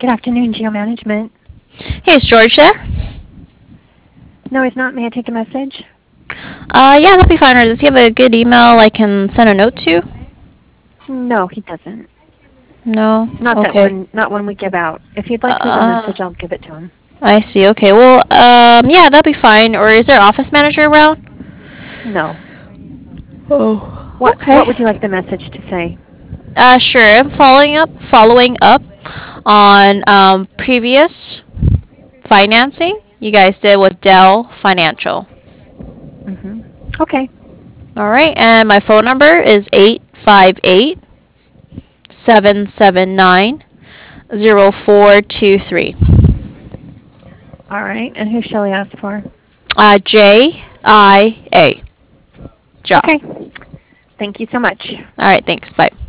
Good afternoon, Geomanagement. Hey, is George there? No, he's not. May I take a message? Yeah, that'll be fine. Or does he have a good email I can send a note to? No, he doesn't. No? Not that Okay. one. Not one we give out. If you'd like to leave a Uh, message, I'll give it to him. I see. Okay, well, yeah, that'll be fine. Or is there office manager around? No. Oh, What would okay. you like the message to say? Sure. I'm following up on previous financing you guys did with Dell Financial. Mm-hmm. Okay. All right, and my phone number is 858-779-0423. All right. And who shall we ask for? JIA. Ja. Okay. Thank you so much. All right, thanks. Bye.